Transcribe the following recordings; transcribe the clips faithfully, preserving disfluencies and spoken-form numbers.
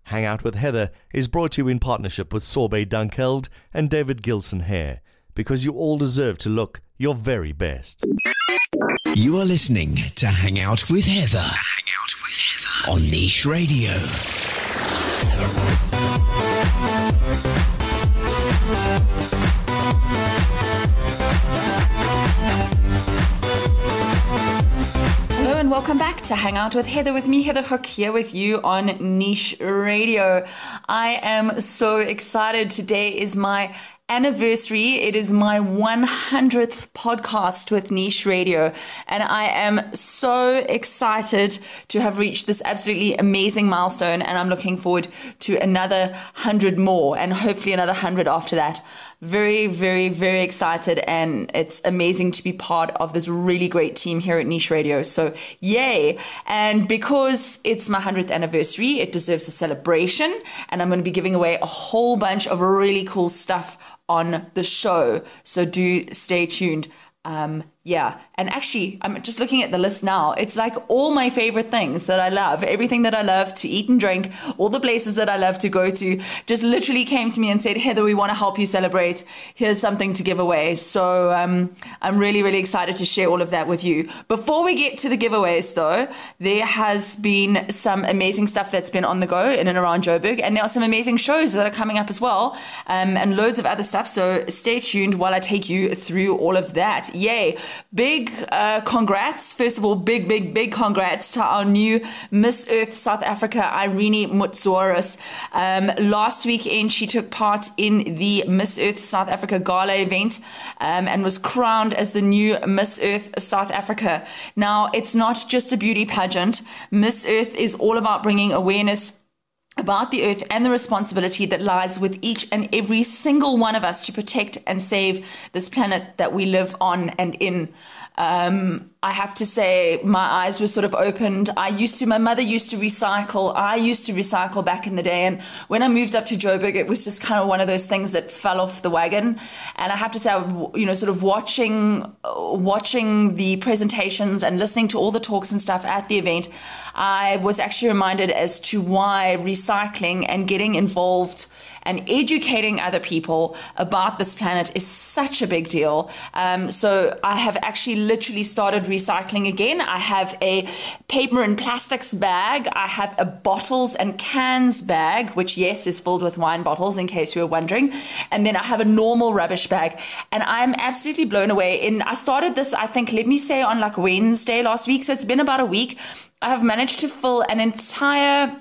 Hang Out with Heather is brought to you in partnership with Sorbet Dunkeld and David Gilson Hair, because you all deserve to look your very best. You are listening to Hang Out with Heather. Hang Out with Heather on Niche Radio. Hello and welcome back to Hang Out with Heather, with me, Heather Hook, here with you on Niche Radio. I am so excited. Today is my anniversary. It is my one hundredth podcast with Niche Radio, and I am so excited to have reached this absolutely amazing milestone, and I'm looking forward to another one hundred more and hopefully another one hundred after that. Very, very, very excited, and it's amazing to be part of this really great team here at Niche Radio. So yay. And because it's my one hundredth anniversary, it deserves a celebration, and I'm going to be giving away a whole bunch of really cool stuff on the show. So do stay tuned. Um, yeah. And actually, I'm just looking at the list now. It's like all my favorite things that I love, everything that I love to eat and drink, all the places that I love to go to, just literally came to me and said, Heather, we want to help you celebrate. Here's something to give away. So um, I'm really, really excited to share all of that with you. Before we get to the giveaways, though, there has been some amazing stuff that's been on the go in and around Joburg, and there are some amazing shows that are coming up as well, um, and loads of other stuff. So stay tuned while I take you through all of that. Yay. Big uh, congrats. First of all, big, big, big congrats to our new Miss Earth South Africa, Irene Mutsoris. Um, last weekend, she took part in the Miss Earth South Africa Gala event um, and was crowned as the new Miss Earth South Africa. Now, it's not just a beauty pageant. Miss Earth is all about bringing awareness about the earth and the responsibility that lies with each and every single one of us to protect and save this planet that we live on and in. Um, I have to say my eyes were sort of opened. I used to, my mother used to recycle. I used to recycle back in the day. And when I moved up to Joburg, it was just kind of one of those things that fell off the wagon. And I have to say, I, you know, sort of watching, watching the presentations and listening to all the talks and stuff at the event, I was actually reminded as to why recycling and getting involved and educating other people about this planet is such a big deal. Um, so I have actually literally started recycling again. I have a paper and plastics bag. I have a bottles and cans bag, which, yes, is filled with wine bottles, in case you were wondering. And then I have a normal rubbish bag. And I'm absolutely blown away. In I started this, I think, let me say, on like Wednesday last week. So it's been about a week. I have managed to fill an entire...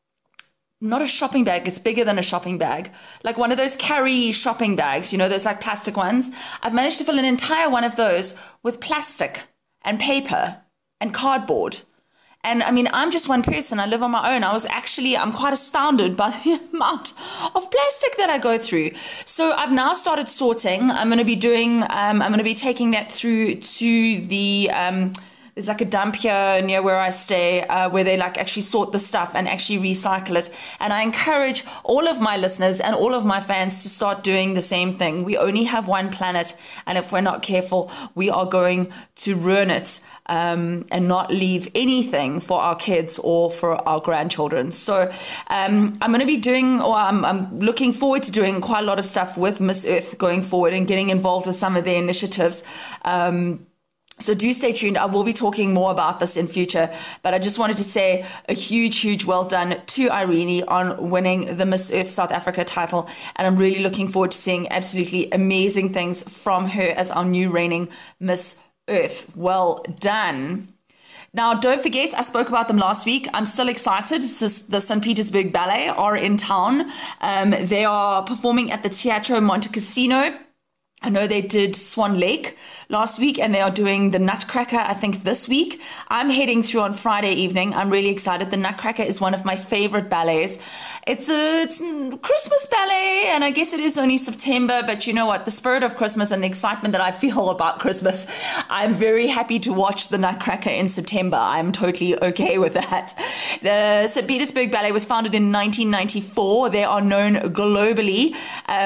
not a shopping bag, it's bigger than a shopping bag. Like one of those carry shopping bags, you know, those like plastic ones. I've managed to fill an entire one of those with plastic and paper and cardboard. And I mean, I'm just one person. I live on my own. I was actually, I'm quite astounded by the amount of plastic that I go through. So I've now started sorting. I'm going to be doing, um, I'm going to be taking that through to the, um, there's like a dump here near where I stay uh, where they like actually sort the stuff and actually recycle it. And I encourage all of my listeners and all of my fans to start doing the same thing. We only have one planet, and if we're not careful, we are going to ruin it um, and not leave anything for our kids or for our grandchildren. So um, I'm going to be doing, or I'm, I'm looking forward to doing quite a lot of stuff with Miss Earth going forward and getting involved with some of their initiatives. Um, So do stay tuned. I will be talking more about this in future, but I just wanted to say a huge, huge well done to Irene on winning the Miss Earth South Africa title. And I'm really looking forward to seeing absolutely amazing things from her as our new reigning Miss Earth. Well done. Now, don't forget, I spoke about them last week. I'm still excited. The Saint Petersburg Ballet are in town. Um, they are performing at the Teatro Montecasino. I know they did Swan Lake last week, and they are doing the Nutcracker, I think, this week. I'm heading through on Friday evening. I'm really excited. The Nutcracker is one of my favorite ballets. It's a, it's a Christmas ballet, and I guess it is only September, but you know what? The spirit of Christmas and the excitement that I feel about Christmas, I'm very happy to watch the Nutcracker in September. I'm totally okay with that. The Saint Petersburg Ballet was founded in nineteen ninety-four. They are known globally. Um,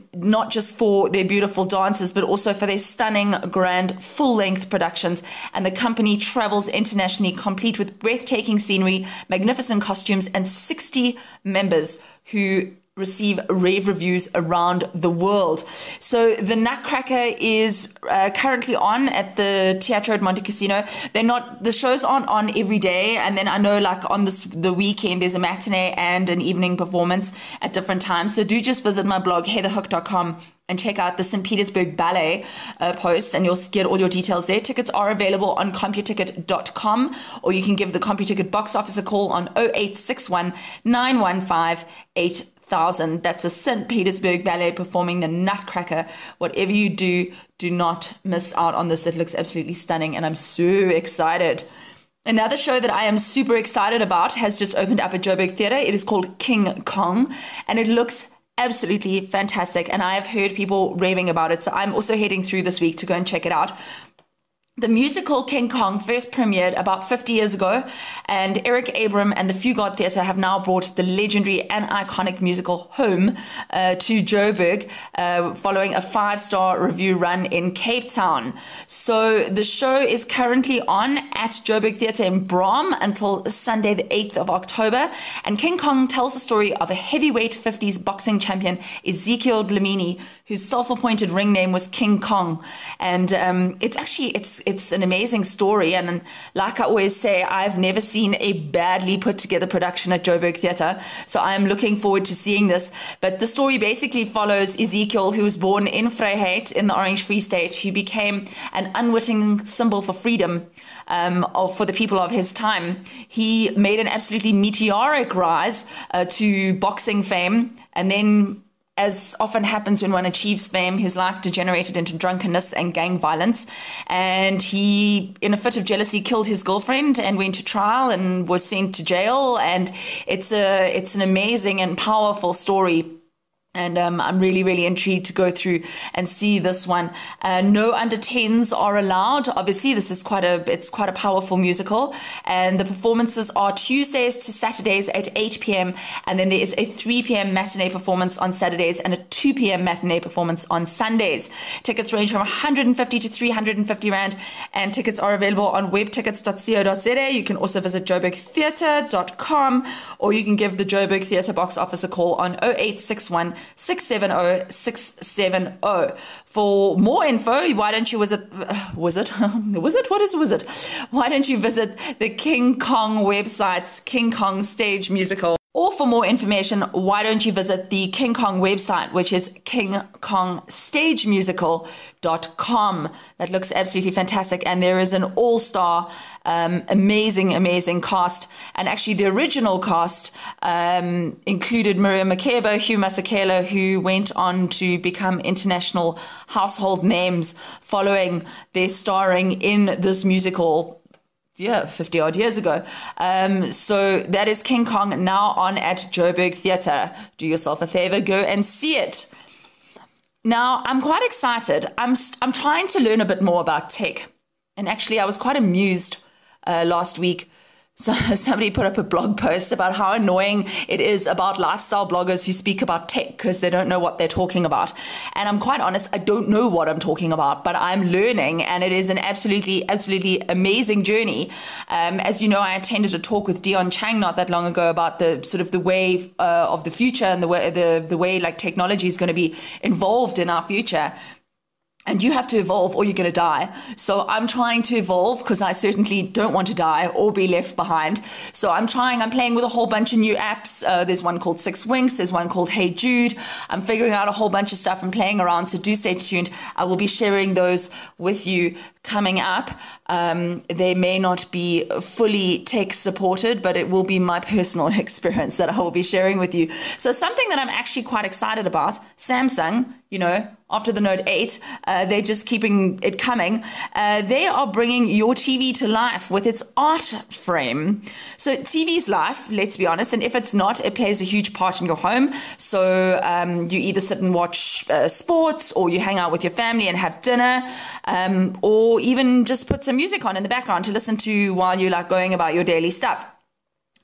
not just for their beautiful dances, but also for their stunning, grand, full-length productions. And the company travels internationally, complete with breathtaking scenery, magnificent costumes, and sixty members who receive rave reviews around the world. So the Nutcracker is uh, currently on at the Teatro at Monte Cassino. They're not, the shows aren't on every day. And then I know like on this, the weekend, there's a matinee and an evening performance at different times. So do just visit my blog, heather hook dot com, and check out the Saint Petersburg Ballet uh, post, and you'll get all your details there. Tickets are available on computicket dot com, or you can give the CompuTicket box office a call on oh eight six one, nine one five, eight thousand. That's a Saint Petersburg Ballet performing the Nutcracker. Whatever you do, do not miss out on this. It looks absolutely stunning, and I'm so excited. Another show that I am super excited about has just opened up at Joburg Theatre. It is called King Kong, and it looks absolutely fantastic, and I have heard people raving about it, so I'm also heading through this week to go and check it out. The musical King Kong first premiered about fifty years ago, and Eric Abram and the Fugard Theatre have now brought the legendary and iconic musical home uh, to Joburg, uh, following a five-star review run in Cape Town. So the show is currently on at Joburg Theatre in Brom until Sunday the eighth of October, and King Kong tells the story of a heavyweight fifties boxing champion, Ezekiel Dlamini, whose self-appointed ring name was King Kong. And um, it's actually, it's it's an amazing story. And like I always say, I've never seen a badly put together production at Joburg Theatre. So I'm looking forward to seeing this. But the story basically follows Ezekiel, who was born in Vryheid in the Orange Free State, who became an unwitting symbol for freedom um, of, for the people of his time. He made an absolutely meteoric rise uh, to boxing fame, and then, as often happens when one achieves fame, his life degenerated into drunkenness and gang violence. And he, in a fit of jealousy, killed his girlfriend and went to trial and was sent to jail. And it's a, it's an amazing and powerful story. And um, I'm really, really intrigued to go through and see this one. Uh, no under tens are allowed. Obviously, this is quite a it's quite a powerful musical. And the performances are Tuesdays to Saturdays at eight p.m. And then there is a three p.m. matinee performance on Saturdays and a two p.m. matinee performance on Sundays. Tickets range from one hundred fifty to three hundred fifty rand. And tickets are available on web tickets dot co dot za. You can also visit joburg theatre dot com, or you can give the Joburg Theatre box office a call on oh eight six one, six seven oh, six seven oh. For more info, why don't you visit, uh, visit, visit, what is visit? Why don't you visit the King Kong website, King Kong Stage Musical? Or for more information, why don't you visit the King Kong website, which is king kong stage musical dot com. That looks absolutely fantastic. And there is an all-star, um, amazing, amazing cast. And actually the original cast um, included Miriam Makeba, Hugh Masekela, who went on to become international household names following their starring in this musical yeah, fifty odd years ago. Um, so that is King Kong, now on at Joburg Theatre. Do yourself a favor, go and see it. Now, I'm quite excited. I'm I'm trying to learn a bit more about tech. And actually, I was quite amused uh, last week. So somebody put up a blog post about how annoying it is about lifestyle bloggers who speak about tech because they don't know what they're talking about. And I'm quite honest, I don't know what I'm talking about, but I'm learning, and it is an absolutely, absolutely amazing journey. Um, as you know, I attended a talk with Dion Chang not that long ago about the sort of the way uh, of the future and the way, the, the way like technology is going to be involved in our future. And you have to evolve or you're going to die. So I'm trying to evolve because I certainly don't want to die or be left behind. So I'm trying, I'm playing with a whole bunch of new apps. Uh, there's one called Six Winks. There's one called Hey Jude. I'm figuring out a whole bunch of stuff and playing around. So do stay tuned. I will be sharing those with you coming up. Um, they may not be fully tech supported, but it will be my personal experience that I will be sharing with you. So something that I'm actually quite excited about, Samsung, you know, after the Note eight, uh, they're just keeping it coming. Uh, they are bringing your T V to life with its art frame. So T V's life, let's be honest, and if it's not, it plays a huge part in your home. So um, you either sit and watch uh, sports, or you hang out with your family and have dinner, um, or even just put some music on in the background to listen to while you're like going about your daily stuff.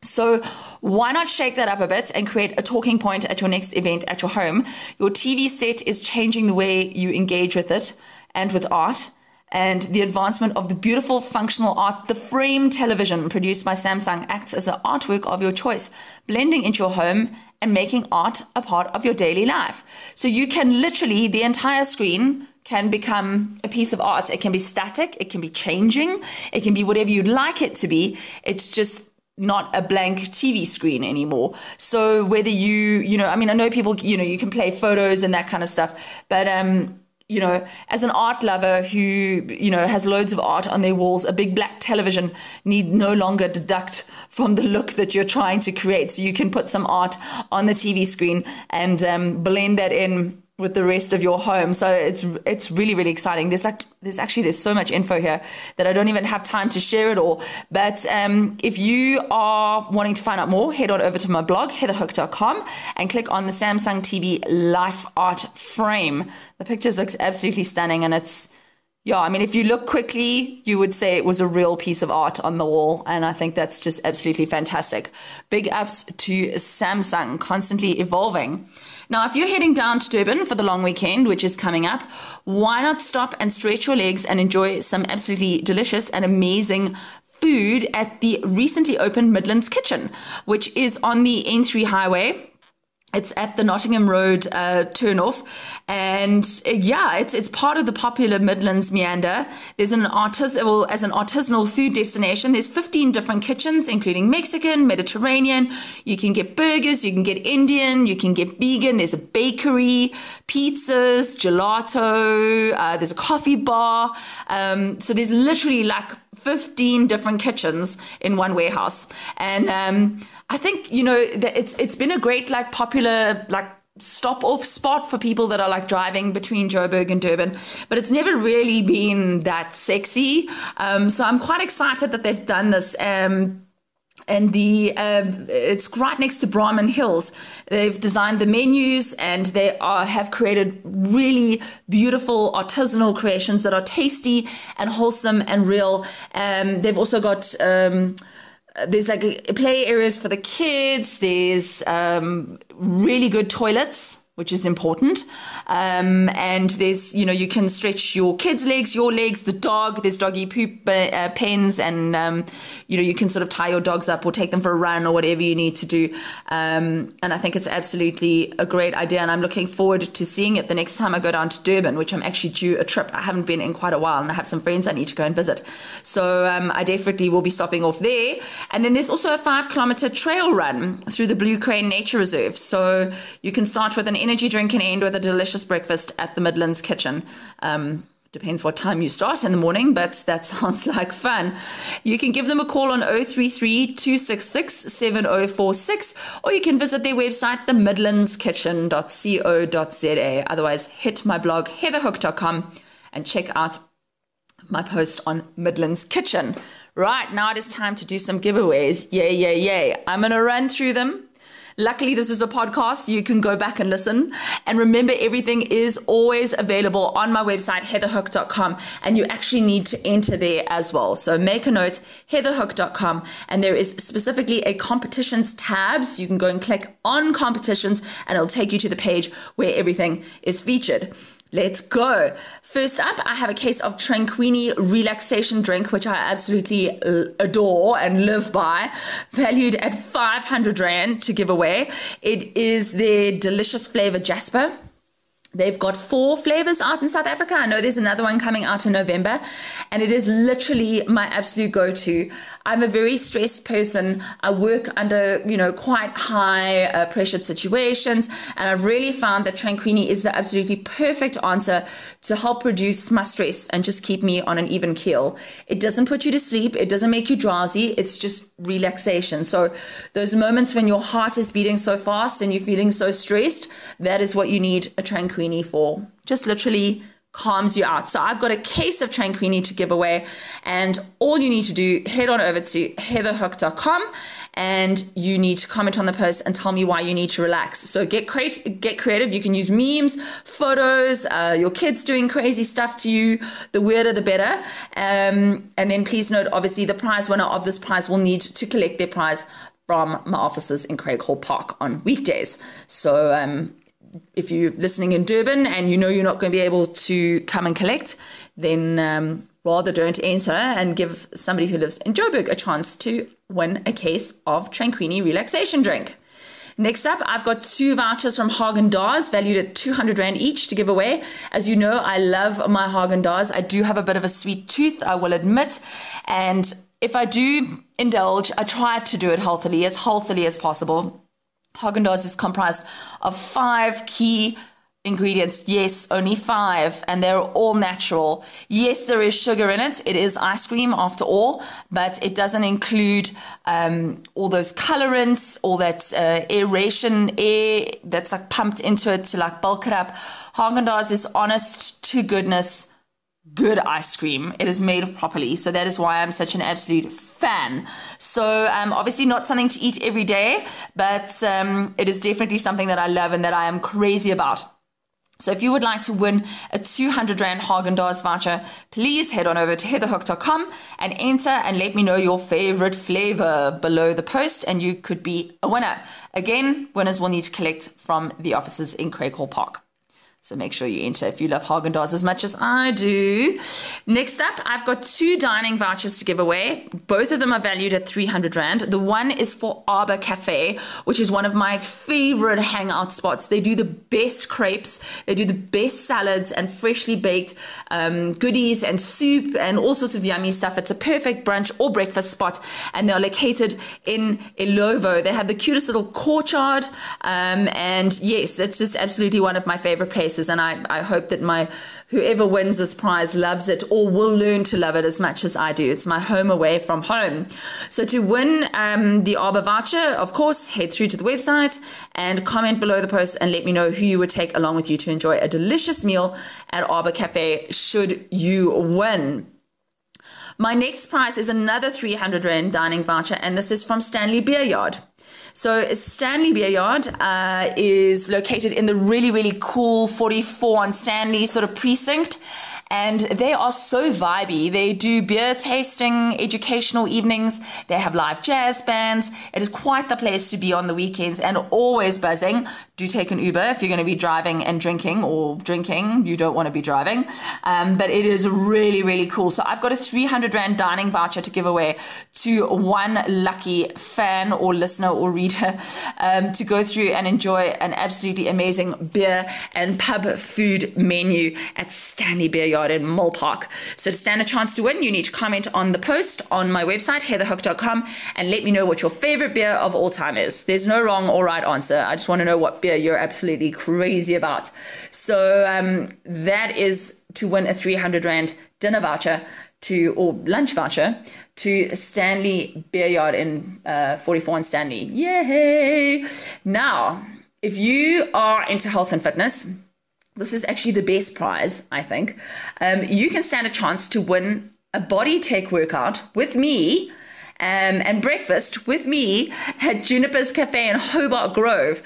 So why not shake that up a bit and create a talking point at your next event at your home? Your T V set is changing the way you engage with it and with art. And the advancement of the beautiful functional art, the frame television produced by Samsung, acts as an artwork of your choice, blending into your home and making art a part of your daily life. So you can literally, the entire screen can become a piece of art. It can be static, it can be changing, it can be whatever you'd like it to be. It's just not a blank T V screen anymore. So whether you, you know, I mean, I know people, you know, you can play photos and that kind of stuff, but, um, you know, as an art lover who, you know, has loads of art on their walls, a big black television need no longer deduct from the look that you're trying to create. So you can put some art on the T V screen and um, blend that in with the rest of your home. So it's it's really, really exciting. There's like there's actually there's so much info here that I don't even have time to share it all. But um, if you are wanting to find out more, head on over to my blog, heather hook dot com, and click on the Samsung T V Life Art Frame. The pictures looks absolutely stunning, and it's yeah, I mean, if you look quickly, you would say it was a real piece of art on the wall. And I think that's just absolutely fantastic. Big ups to Samsung, constantly evolving. Now, if you're heading down to Durban for the long weekend, which is coming up, why not stop and stretch your legs and enjoy some absolutely delicious and amazing food at the recently opened Midlands Kitchen, which is on the N three highway. It's at the Nottingham Road uh, turnoff, and uh, yeah, it's it's part of the popular Midlands meander. There's an artis- well, as an artisanal food destination. There's fifteen different kitchens, including Mexican, Mediterranean. You can get burgers, you can get Indian, you can get vegan. There's a bakery, pizzas, gelato. Uh, there's a coffee bar. Um, so there's literally like fifteen different kitchens in one warehouse, and um, I think, you know, that it's it's been a great, like, popular, like, stop off spot for people that are like driving between Joburg and Durban, but it's never really been that sexy. Um, so I'm quite excited that they've done this. Um, and the uh, it's right next to Brahman Hills. They've designed the menus, and they are have created really beautiful artisanal creations that are tasty and wholesome and real. Um, they've also got um, There's like a, play areas for the kids. There's um, really good toilets, which is important. Um, and there's, you know, you can stretch your kids' legs, your legs, the dog. There's doggy poop uh, pens, and, um, you know, you can sort of tie your dogs up or take them for a run or whatever you need to do. Um, and I think it's absolutely a great idea. And I'm looking forward to seeing it the next time I go down to Durban, which I'm actually due a trip. I haven't been in quite a while, and I have some friends I need to go and visit. So um, I definitely will be stopping off there. And then there's also a five kilometer trail run through the Blue Crane Nature Reserve. So you can start with an energy drink and end with a delicious breakfast at the Midlands Kitchen. Um, depends what time you start in the morning, but that sounds like fun. You can give them a call on oh three three, two six six, seven oh four six, or you can visit their website, the midlands kitchen dot co dot za. Otherwise, hit my blog, heather hook dot com, and check out my post on Midlands Kitchen. Right, now it is time to do some giveaways. Yay, yay, yay. I'm going to run through them. Luckily, this is a podcast, so you can go back and listen. And remember, everything is always available on my website, heather hook dot com, and you actually need to enter there as well. So make a note, heather hook dot com, and there is specifically a competitions tab, so you can go and click on competitions, and it'll take you to the page where everything is featured. Let's go. First up, I have a case of Tranquini relaxation drink, which I absolutely adore and live by, valued at five hundred rand to give away. It is their delicious flavor Jasper. They've got four flavors out in South Africa. I know there's another one coming out in November, and it is literally my absolute go-to. I'm a very stressed person. I work under, you know, quite high uh, pressured situations, and I've really found that Tranquini is the absolutely perfect answer to help reduce my stress and just keep me on an even keel. It doesn't put you to sleep. It doesn't make you drowsy. It's just relaxation. So those moments when your heart is beating so fast and you're feeling so stressed, that is what you need a Tranquini for. Just literally calms you out. So I've got a case of Tranquini to give away, and all you need to do, head on over to heather hook dot com, and you need to comment on the post and tell me why you need to relax. So get creative, get creative. You can use memes, photos, uh, your kids doing crazy stuff to you. The weirder, the better. Um, and then please note, obviously, the prize winner of this prize will need to collect their prize from my offices in Craighall Park on weekdays. So um, if you're listening in Durban and you know you're not going to be able to come and collect, then um, rather don't enter and give somebody who lives in Joburg a chance to win a case of Tranquini relaxation drink. Next up, I've got two vouchers from Haagen-Dazs valued at two hundred rand each to give away. As you know, I love my Haagen-Dazs. I do have a bit of a sweet tooth, I will admit. And if I do indulge, I try to do it healthily, as healthily as possible. Haagen-Dazs is comprised of five key ingredients. Yes, only five, and they're all natural. Yes, there is sugar in it. It is ice cream after all, but it doesn't include um, all those colorants, all that uh, aeration air that's like pumped into it to like bulk it up. Haagen-Dazs is honest to goodness good ice cream. It is made properly, so that is why I'm such an absolute fan. So um, obviously not something to eat every day, but um, it is definitely something that I love and that I am crazy about. So if you would like to win a two hundred rand Haagen-Dazs voucher, please head on over to heather hook dot com and enter and let me know your favorite flavor below the post, and you could be a winner. Again, winners will need to collect from the offices in Craighall Park. So make sure you enter if you love Haagen-Dazs as much as I do. Next up, I've got two dining vouchers to give away. Both of them are valued at three hundred rand. The one is for Arbor Cafe, which is one of my favorite hangout spots. They do the best crepes. They do the best salads and freshly baked um, goodies and soup and all sorts of yummy stuff. It's a perfect brunch or breakfast spot, and they're located in Ilovo. They have the cutest little courtyard, um, and yes, it's just absolutely one of my favorite places. And I, I hope that my whoever wins this prize loves it or will learn to love it as much as I do. It's my home away from home. So to win um, the Arbor voucher, of course, head through to the website and comment below the post and let me know who you would take along with you to enjoy a delicious meal at Arbor Cafe should you win. My next prize is another three hundred rand dining voucher, and this is from Stanley Beer Yard. So Stanley Beer Yard uh, is located in the really, really cool forty-four on Stanley sort of precinct. And they are so vibey. They do beer tasting, educational evenings. They have live jazz bands. It is quite the place to be on the weekends and always buzzing. Do take an Uber if you're going to be driving and drinking, or drinking. You don't want to be driving. Um, but it is really, really cool. So I've got a three hundred rand dining voucher to give away to one lucky fan or listener or reader um, to go through and enjoy an absolutely amazing beer and pub food menu at Stanley Beer Yard in Mall Park. So to stand a chance to win, you need to comment on the post on my website, heather hook dot com, and let me know what your favorite beer of all time is. There's no wrong or right answer. I just want to know what beer you're absolutely crazy about. So um, that is to win a three hundred rand dinner voucher to, or lunch voucher to Stanley Beer Yard in uh, forty-four on Stanley. Yay! Now, if you are into health and fitness, this is actually the best prize, I think. Um, you can stand a chance to win a body tech workout with me um, and breakfast with me at Juniper's Cafe in Hobart Grove.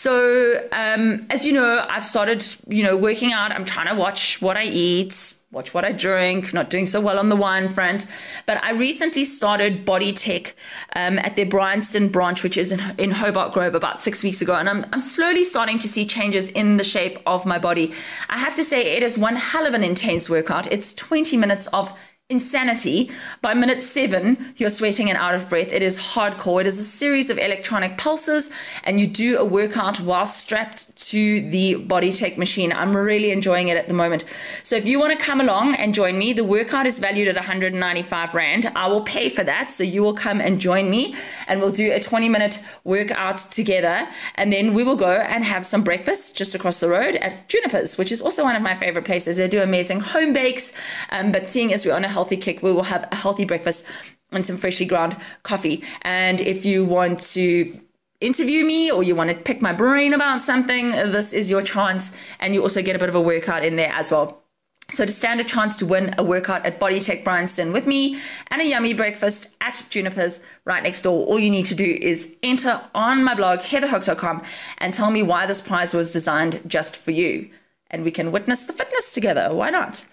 So um, as you know, I've started, you know, working out. I'm trying to watch what I eat, watch what I drink, not doing so well on the wine front. But I recently started Body Tech um, at their Bryanston branch, which is in, in Hobart Grove, about six weeks ago. And I'm, I'm slowly starting to see changes in the shape of my body. I have to say it is one hell of an intense workout. It's twenty minutes of insanity. By minute seven, you're sweating and out of breath. It is hardcore. It is a series of electronic pulses, and you do a workout while strapped to the Body Tech machine. I'm really enjoying it at the moment. So if you want to come along and join me, the workout is valued at one hundred ninety-five rand. I will pay for that. So you will come and join me, and we'll do a twenty minute workout together. And then we will go and have some breakfast just across the road at Juniper's, which is also one of my favorite places. They do amazing home bakes. Um, but seeing as we're on a healthy kick, we will have a healthy breakfast and some freshly ground coffee. And if you want to interview me or you want to pick my brain about something, this is your chance. And you also get a bit of a workout in there as well. So to stand a chance to win a workout at Body Tech Bryanston with me and a yummy breakfast at Juniper's right next door, all you need to do is enter on my blog, heather hook dot com, and tell me why this prize was designed just for you. And we can witness the fitness together. Why not?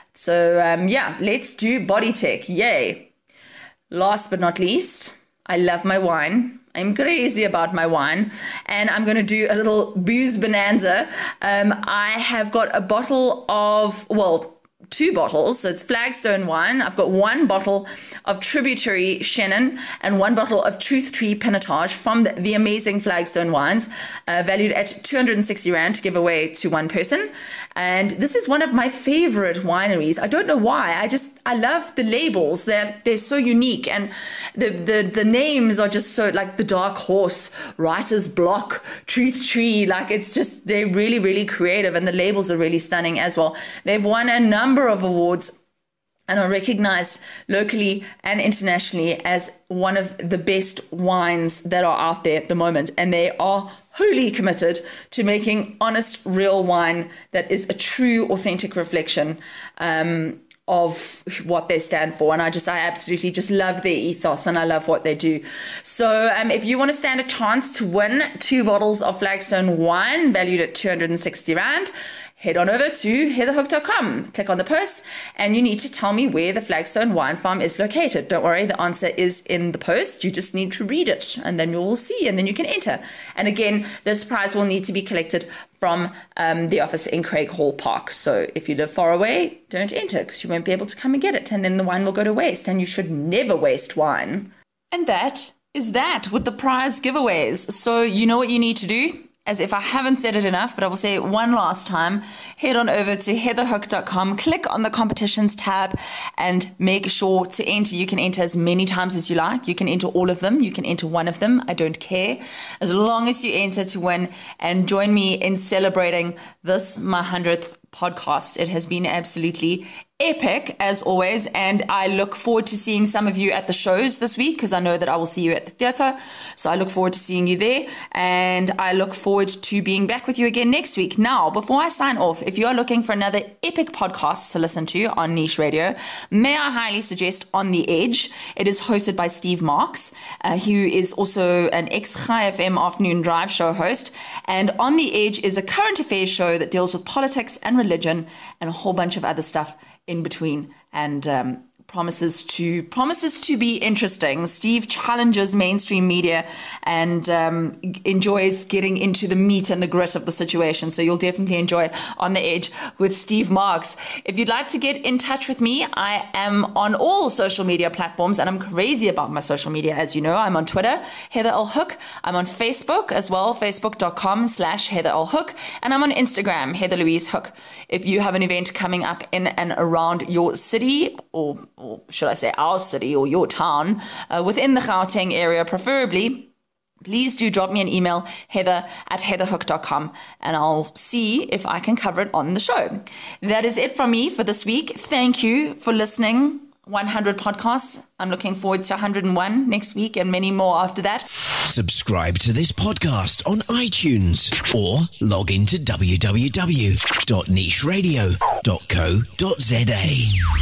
So um, yeah, let's do Body Tech. Yay. Last but not least, I love my wine. I'm crazy about my wine, and I'm going to do a little booze bonanza. Um, I have got a bottle of, well, two bottles. So it's Flagstone wine. I've got one bottle of Tributary Chenin and one bottle of Truth Tree Pinotage from the, the amazing Flagstone wines, uh, valued at two hundred sixty rand to give away to one person. And this is one of my favorite wineries. I don't know why. I just, I love the labels. They're, they're so unique. And the, the, the names are just so, like the Dark Horse, Writer's Block, Truth Tree. Like it's just, they're really, really creative. And the labels are really stunning as well. They've won a number of awards and are recognized locally and internationally as one of the best wines that are out there at the moment. And they are wholly committed to making honest, real wine that is a true, authentic reflection um, of what they stand for. And I just, I absolutely just love their ethos and I love what they do. So um, if you want to stand a chance to win two bottles of Flagstone wine valued at two hundred sixty rand, head on over to heather hook dot com, click on the post, and you need to tell me where the Flagstone Wine Farm is located. Don't worry, the answer is in the post. You just need to read it, and then you will see, and then you can enter. And again, this prize will need to be collected from um, the office in Craighall Park. So if you live far away, don't enter, because you won't be able to come and get it, and then the wine will go to waste, and you should never waste wine. And that is that with the prize giveaways. So you know what you need to do? As if I haven't said it enough, but I will say it one last time. Head on over to heather hook dot com, click on the competitions tab, and make sure to enter. You can enter as many times as you like. You can enter all of them. You can enter one of them. I don't care. As long as you enter to win, and join me in celebrating this, my hundredth podcast. It has been absolutely epic as always, and I look forward to seeing some of you at the shows this week, because I know that I will see you at the theatre. So I look forward to seeing you there, and I look forward to being back with you again next week. Now, before I sign off, if you are looking for another epic podcast to listen to on Niche Radio, may I highly suggest On the Edge. It is hosted by Steve Marks, uh, who is also an ex-Chai F M afternoon drive show host. And On the Edge is a current affairs show that deals with politics and religion and a whole bunch of other stuff in between, and um, promises to promises to be interesting. Steve challenges mainstream media and um, enjoys getting into the meat and the grit of the situation. So you'll definitely enjoy On the Edge with Steve Marks. If you'd like to get in touch with me, I am on all social media platforms, and I'm crazy about my social media, as you know. I'm on Twitter, Heather L. Hook. I'm on Facebook as well, facebook.com slash Heather L. Hook. And I'm on Instagram, Heather Louise Hook. If you have an event coming up in and around your city, or or should I say our city or your town, uh, within the Gauteng area preferably, please do drop me an email, heather at heather hook dot com, and I'll see if I can cover it on the show. That is it from me for this week. Thank you for listening. one hundred podcasts. I'm looking forward to one hundred and one next week and many more after that. Subscribe to this podcast on iTunes or log into w w w dot niche radio dot co dot z a.